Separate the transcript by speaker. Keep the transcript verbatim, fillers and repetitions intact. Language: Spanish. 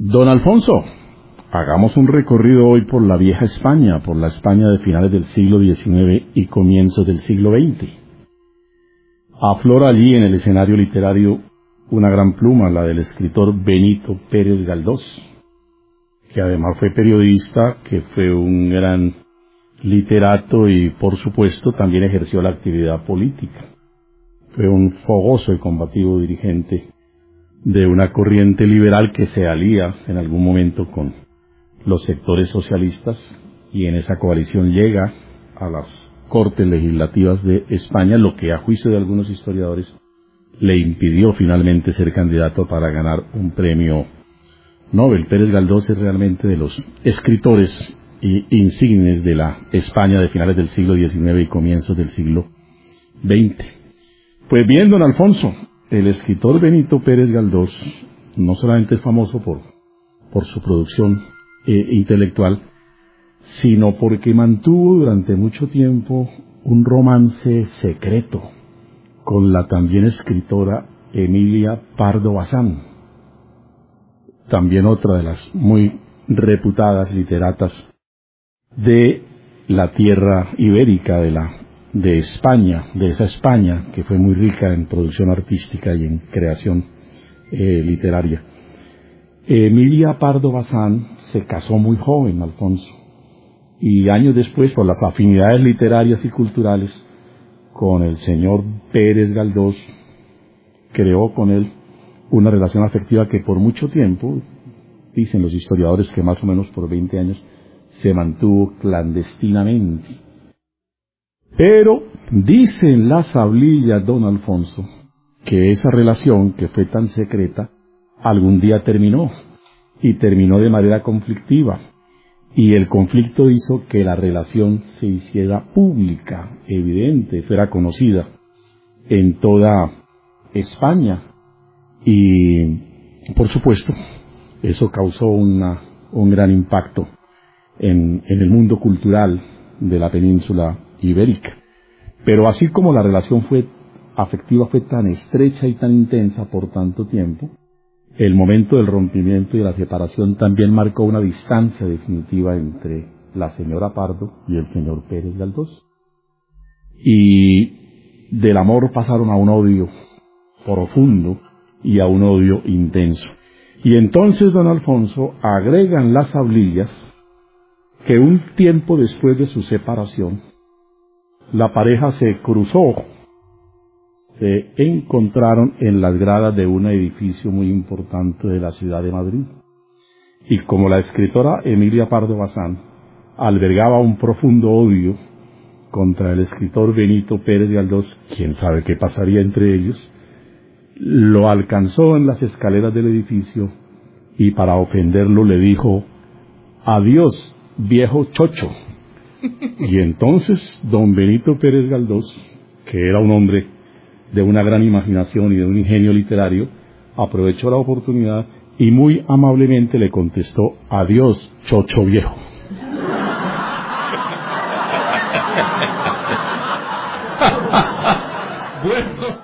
Speaker 1: Don Alfonso, hagamos un recorrido hoy por la vieja España, por la España de finales del siglo diecinueve y comienzos del siglo veinte. Aflora allí en el escenario literario una gran pluma, la del escritor Benito Pérez Galdós, que además fue periodista, que fue un gran literato y, por supuesto, también ejerció la actividad política. Fue un fogoso y combativo dirigente de una corriente liberal que se alía en algún momento con los sectores socialistas, y en esa coalición llega a las Cortes Legislativas de España, lo que a juicio de algunos historiadores le impidió finalmente ser candidato para ganar un premio Nobel. Pérez Galdós es realmente de los escritores y insignes de la España de finales del siglo diecinueve y comienzos del siglo veinte. Pues bien, don Alfonso, el escritor Benito Pérez Galdós no solamente es famoso por, por su producción eh, intelectual, sino porque mantuvo durante mucho tiempo un romance secreto con la también escritora Emilia Pardo Bazán, también otra de las muy reputadas literatas de la tierra ibérica, de la de España, de esa España que fue muy rica en producción artística y en creación eh, literaria. Emilia Pardo Bazán se casó muy joven, Alfonso, y años después, por las afinidades literarias y culturales con el señor Pérez Galdós, creó con él una relación afectiva que por mucho tiempo, dicen los historiadores que más o menos por veinte años, se mantuvo clandestinamente. Pero dicen las hablillas, don Alfonso, que esa relación, que fue tan secreta, algún día terminó, y terminó de manera conflictiva, y el conflicto hizo que la relación se hiciera pública, evidente, fuera conocida en toda España, y por supuesto eso causó una, un gran impacto en, en el mundo cultural de la península ibérica. Pero así como la relación fue afectiva fue tan estrecha y tan intensa por tanto tiempo, el momento del rompimiento y de la separación también marcó una distancia definitiva entre la señora Pardo y el señor Pérez Galdós. Y del amor pasaron a un odio profundo y a un odio intenso. Y entonces, don Alfonso, agregan las hablillas que un tiempo después de su separación, la pareja se cruzó, se encontraron en las gradas de un edificio muy importante de la ciudad de Madrid. Y como la escritora Emilia Pardo Bazán albergaba un profundo odio contra el escritor Benito Pérez Galdós, quién sabe qué pasaría entre ellos, lo alcanzó en las escaleras del edificio y para ofenderlo le dijo: adiós, viejo chocho. Y entonces don Benito Pérez Galdós, que era un hombre de una gran imaginación y de un ingenio literario, aprovechó la oportunidad y muy amablemente le contestó: adiós, chocho viejo.
Speaker 2: Bueno.